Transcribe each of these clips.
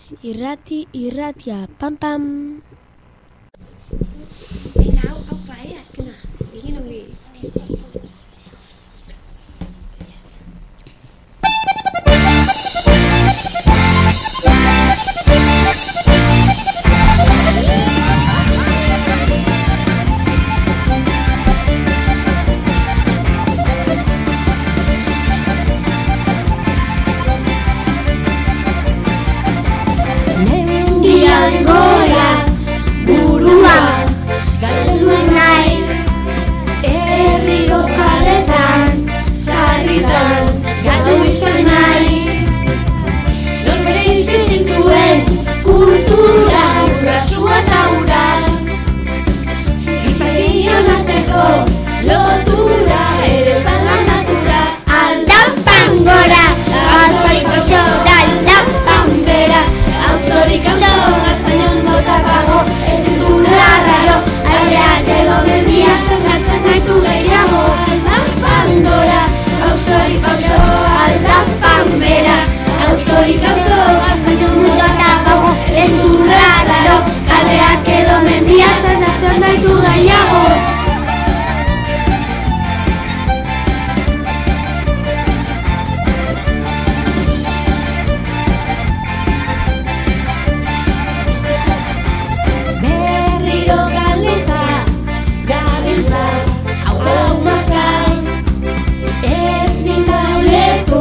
irratia, pam pam. Venga, hau azkena. Egin ongi. Gora, burua, galtzen naiz, herriro kaletan, sarritan, gatu izan naiz. Norbere hitz zituen, kultura, urrasua eta ura, ipakion arteko, lotura, ere zala natura. Aldapan gora, azorik oso, aldapan bera, azorik oso. Auzorik auzo, azaion mundo eta bago, ez du raro, kaleak edo mendia zentatzen zaitu gehiago. Berriro galeta, gabiltza, hau makar, ez zintauletu.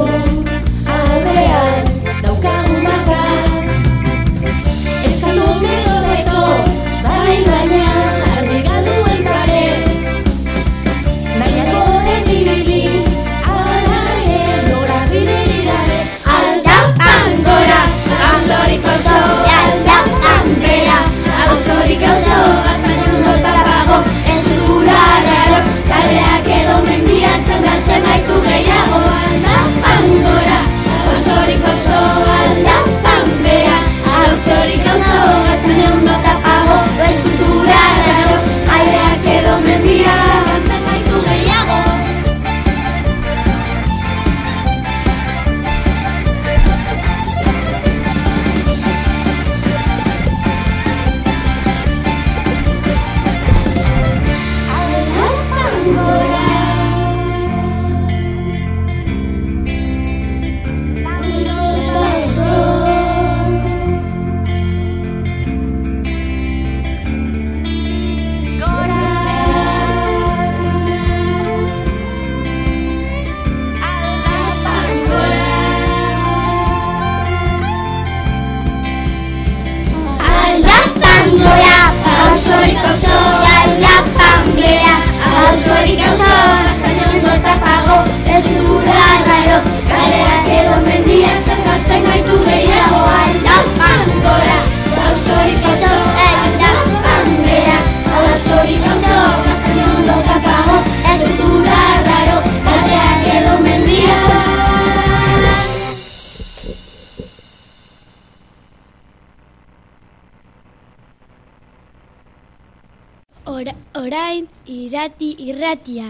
Orain irratia.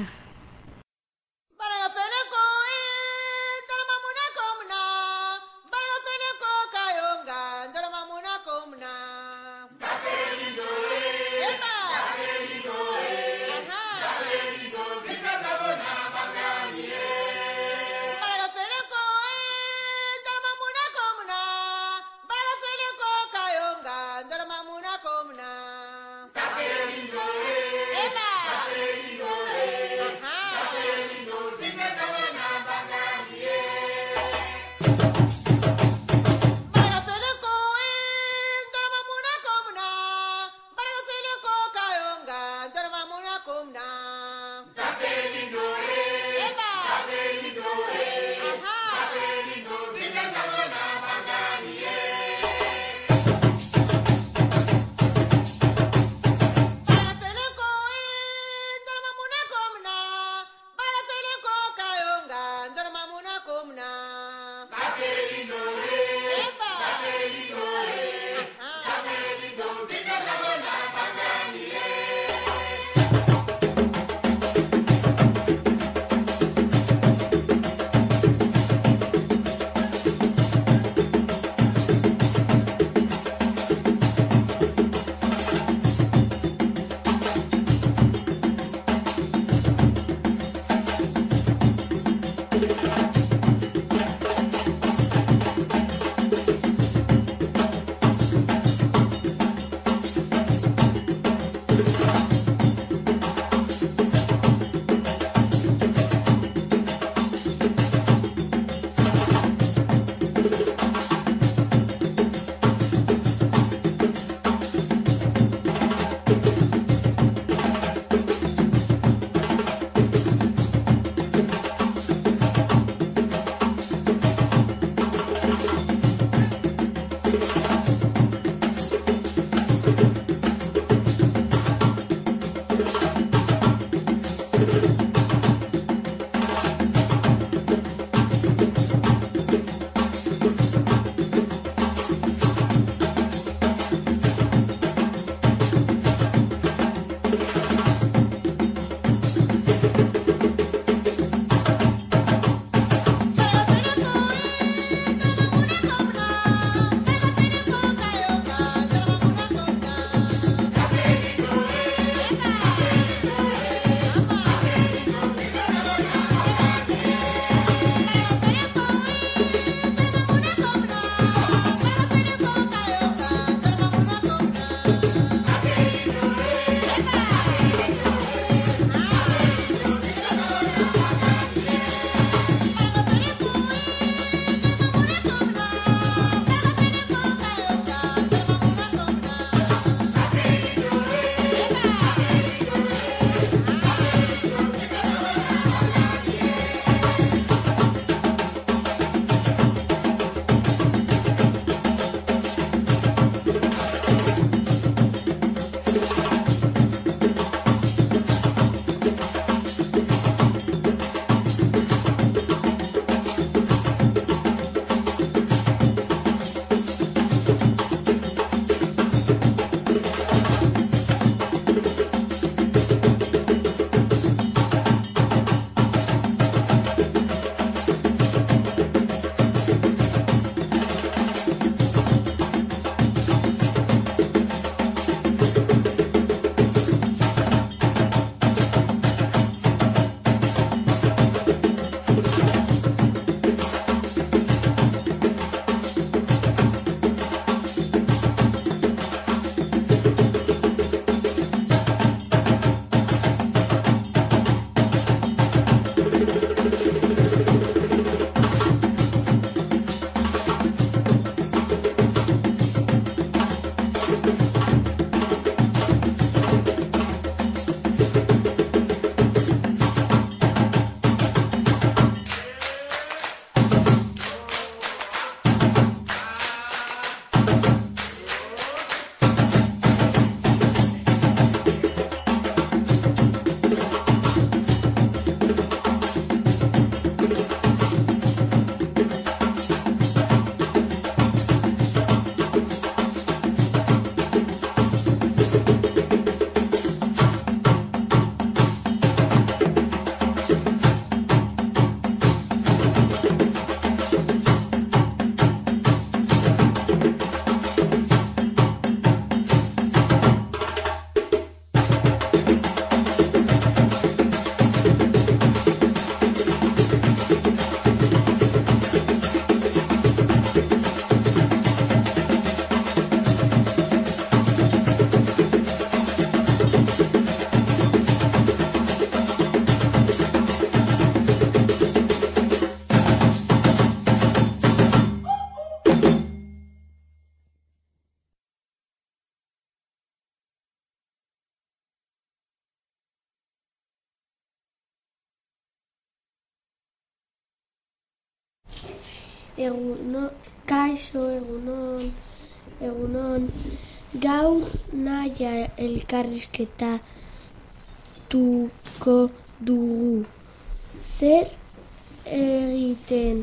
Kaixo, egunon, gaur naia elkarrizketa tuko dugu. Zer egiten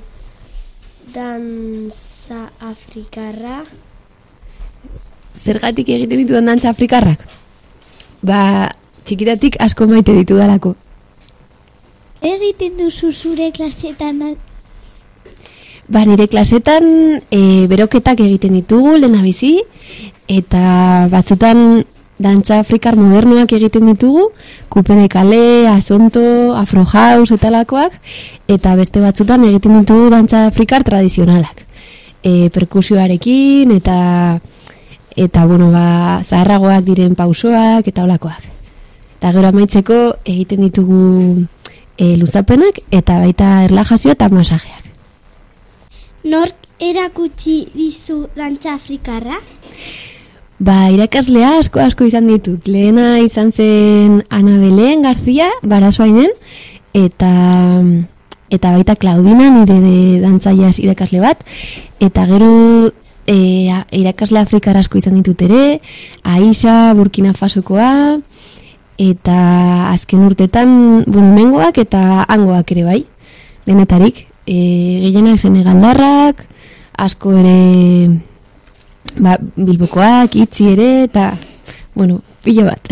dantza afrikarra? Zergatik egiten ditudan dantza afrikarrak? Txikitatik asko maite ditudalako. Egiten duzu zure klasetan? Nire klasetan beroketak egiten ditugu, lehendabizi, eta batzutan dantza afrikar modernoak egiten ditugu, kupene kale, azonto, afrohouse eta lakoak, eta beste batzutan egiten ditugu dantza afrikar tradizionalak. Perkusioarekin eta zaharragoak diren pausoak eta olakoak. Eta gero amaitzeko egiten ditugu luzapenak eta baita erlajazio eta masajeak. Nork erakutsi dizu dantza afrikarra? Irakaslea asko izan ditut. Lehena izan zen Ana Belen Garzia, Barasoainen, eta baita Claudina, nire de dantzaiaz irakasle bat, eta gero irakasle afrikar asko izan ditut ere, Aisha, Burkina Fasokoa, eta azken urtetan mengoak eta hangoak ere bai, denetarik. Gehienak senegaldarrak, asko ere bilbokoak, itzi ere, eta, pilo bat.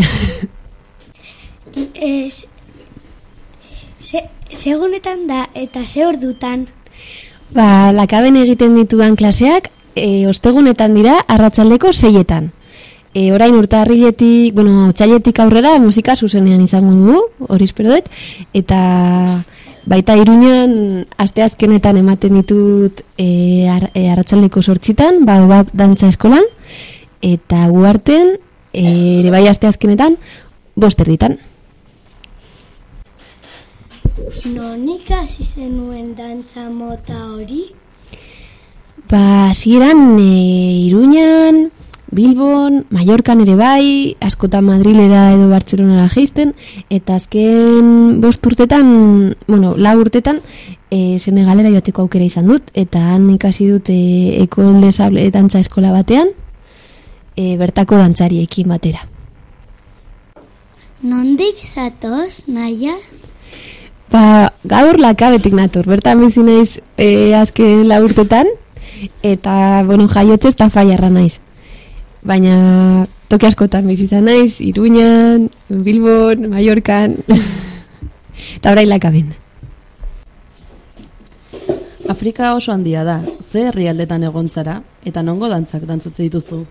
Segunetan da, eta ze ordutan? Lakaben egiten ditudan klaseak, ostegunetan dira, arratsaldeko 6etan. Orain urtarriletik, otsailetik aurrera musika zuzenean izango dugu, hori espero dut, eta baita Iruñan asteazkenetan ematen ditut arratsaldeko 8etan, dantza eskolan, eta Uharten ere bai asteazkenetan 5:00. Nonik hasi zenuen dantza mota hori? Hasieran Iruñan, Bilbon, Mallorcan ere bai, askotan Madrilera edo Bartzelonara jaisten, eta azken 5 urtetan, 4 urtetan, Senegalera joateko aukera izan dut, eta han ikasi dut Ecole des Sables dantza eskola batean, bertako dantzariekin batera. Nondik zatoz, Naia? Gaur Lakabetik nator, bertan bizi naiz azken 4 urtetan, eta, jaiotzez eta faiarra naiz. Baina toki askotan bizizan naiz, Iruñan, Bilbon, Mallorcan, eta orain Lakaben. Afrika oso handia da, ze herrialdetan egon zara, eta nongo dantzak dantzatze dituzu?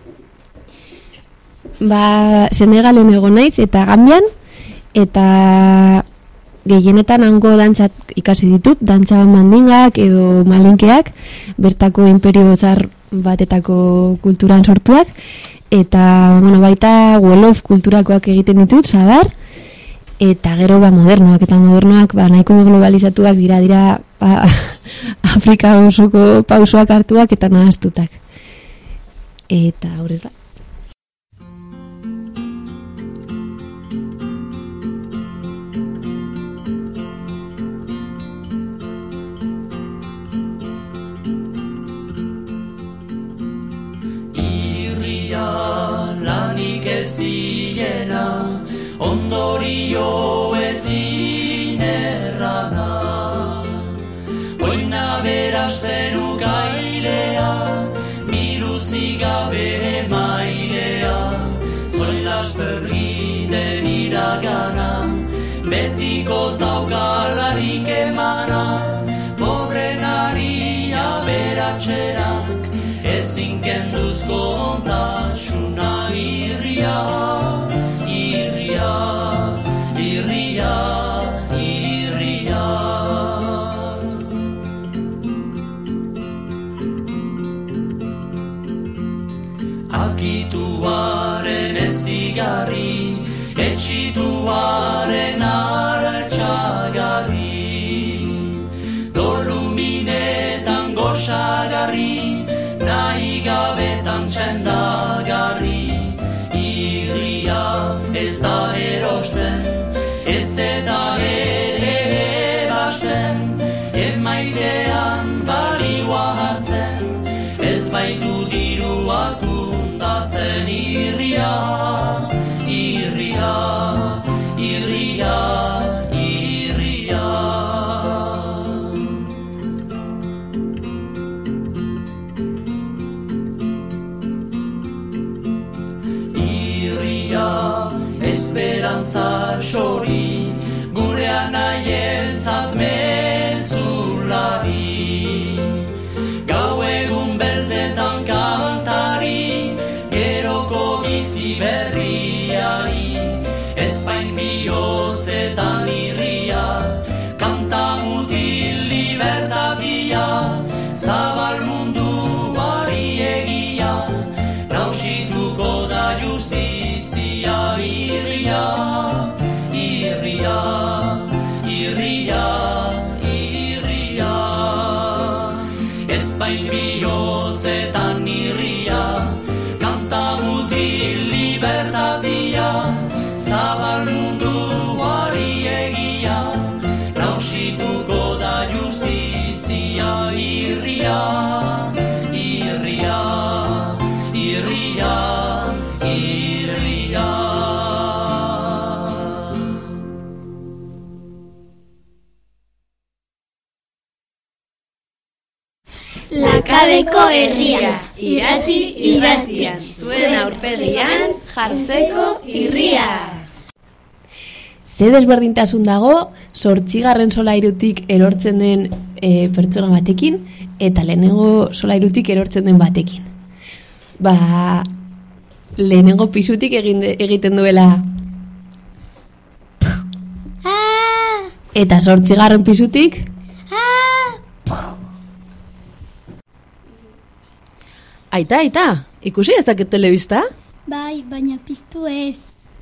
Senegalen egon naiz, eta Gambian, eta gehienetan hango dantzat ikasi ditut, dantza mandingak edo malinkeak, bertako imperio zar batetako kulturan sortuak, eta baita Wolof kulturakoak egiten ditut, sabar, eta gero modernoak nahiko globalizatuak dira Afrika osoko pausoak hartuak eta nahaztutak. Eta horrela. Lanik ez diena, ondorio ezin errana. Oina berasten ugailea, biluzik gabe mailea, zoin lasperri den iragana, betikoz daukalarik emana, pobrenaria beratxenak, ezin kenduzko ontasuna irria, irria, irria, irria. Akituaren eztigarri, etxituaren altxagarri, doluminetan goxagarri, nahi gabetan txendagarri, irria ez da erosten, ez eta ere basten, emaidean balioa iria, esperantza sori, gure anaientzat mezulari. Gau egun beltzetan kantari, geroko bizi berriari, ezpain bihotzetan irria, kanta mutil libertatia, zabal munduari egia, nausituko da justizia. Irria, irria, irria, irria, ezpain bihotzetan irria, kanta mutil libertatia, zabal munduari egia, nausituko da justizia. Irria, irria, irria, irria. Lakabeko herria, irratian, zuen aurpegian jartzeko irria. Ze desberdintasun dago 8. solairutik erortzen den pertsona batekin eta lehenengo solairutik erortzen den batekin. Lehenengo pisutik egiten duela eta 8. pisutik Aita, ikusi ezaket telebista? Bai, baina piztu ez.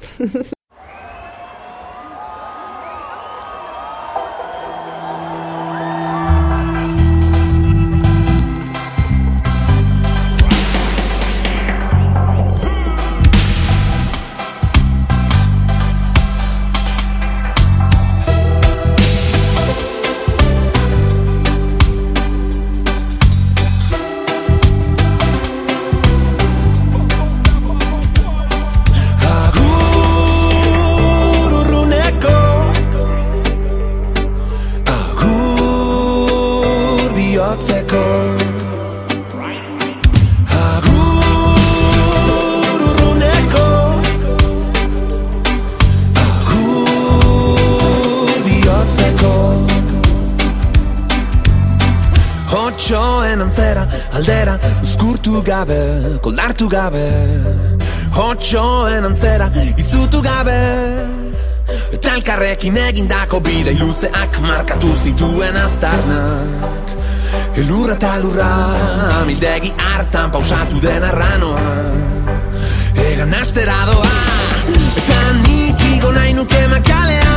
Aldera, uzkurtu gabe, koldartu gabe, hotxoen antzera, izutu gabe, eta elkarrekin egindako bidei luzeak markatu zituen aztarnak. Elurra eta lurra, amildegi hartan pausatu den arranoa, egan astera doa, eta nik igo nahi nuke makalea,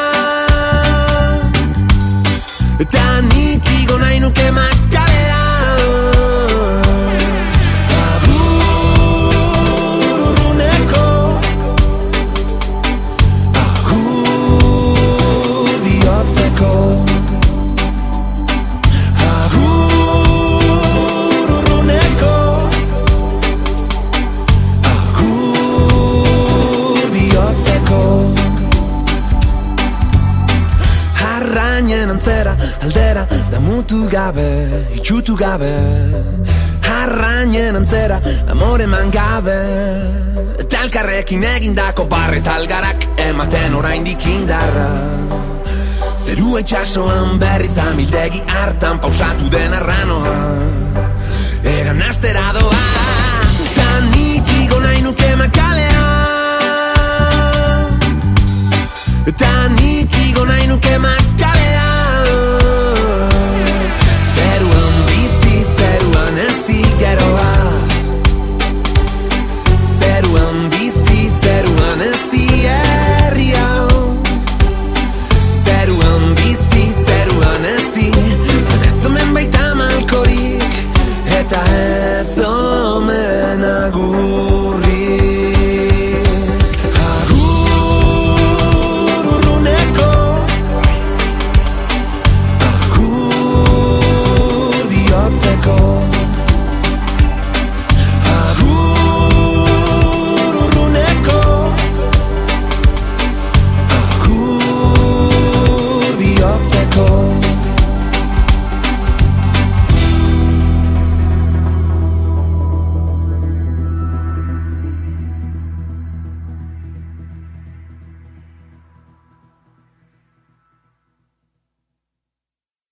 eta nik igo nahi nuke makalea. Aldera, damutu gabe, itxutu gabe, harrainen antzera, amore man gabe, eta elkarrekin egindako barreta algarak ematen oraindik indarra. Zerua itxasoan berriz amildegi hartan pausatu den arranoa, egan astera doa, eta nik igo nahi nuke makalea, eta